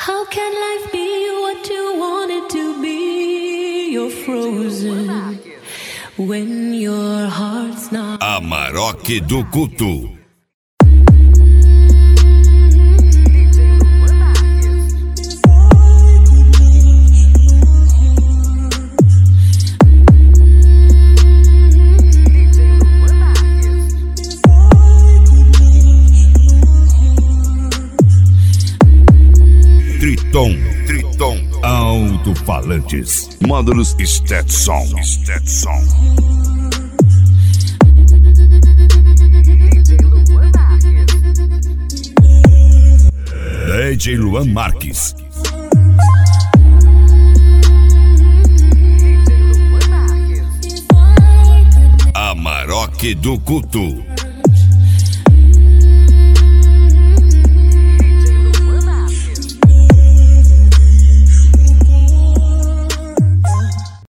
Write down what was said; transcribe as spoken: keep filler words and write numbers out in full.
How can life be what you want it to be? You're frozen when your heart's not. Amarok do Culto. Triton, Triton, alto-falantes, módulos Stetson, Stetson. D J Luan Marques. Amarok do Culto.